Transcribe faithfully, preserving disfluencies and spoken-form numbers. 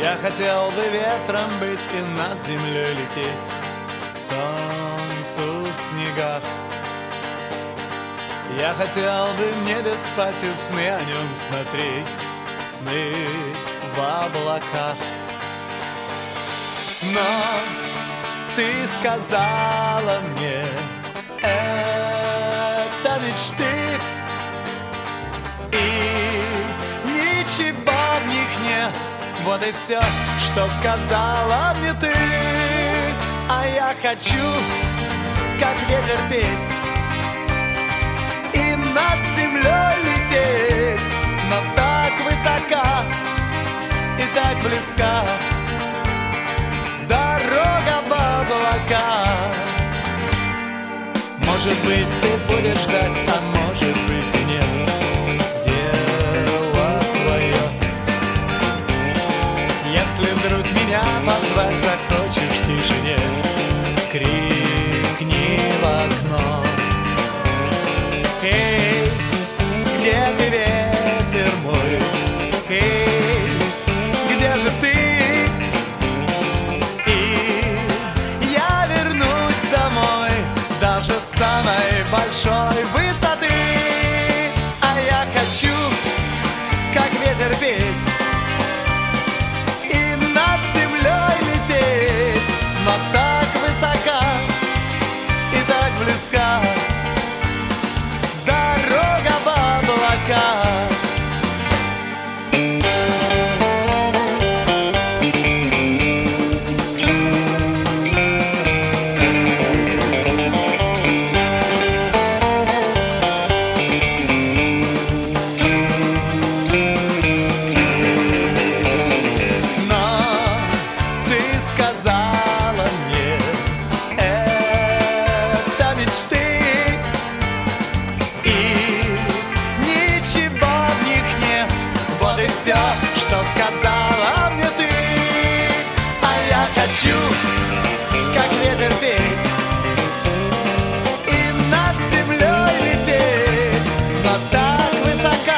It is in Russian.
Я хотел бы ветром быть и над землей лететь, к солнцу в снегах. Я хотел бы в небе спать и сны о нем смотреть, сны в облаках. Но ты сказала мне, это мечты, и ничего в них нет. Вот и все, что сказала мне ты. А я хочу, как ветер, петь и над землей лететь, но так высока и так близка дорога в облаках. Может быть, ты будешь ждать, а может быть и нет. Дело твое. Если вдруг меня позвать захочешь в тишине, крикни в окно. Эй, где ты, ветер мой? Эй, где же ты? И я вернусь домой даже с самой большой высоты. А я хочу, как ветер, петь и над землей лететь, но так высока и так близка дорога в облаках. Все, что сказала мне ты. А я хочу, как ветер, петь и над землей лететь, но так высоко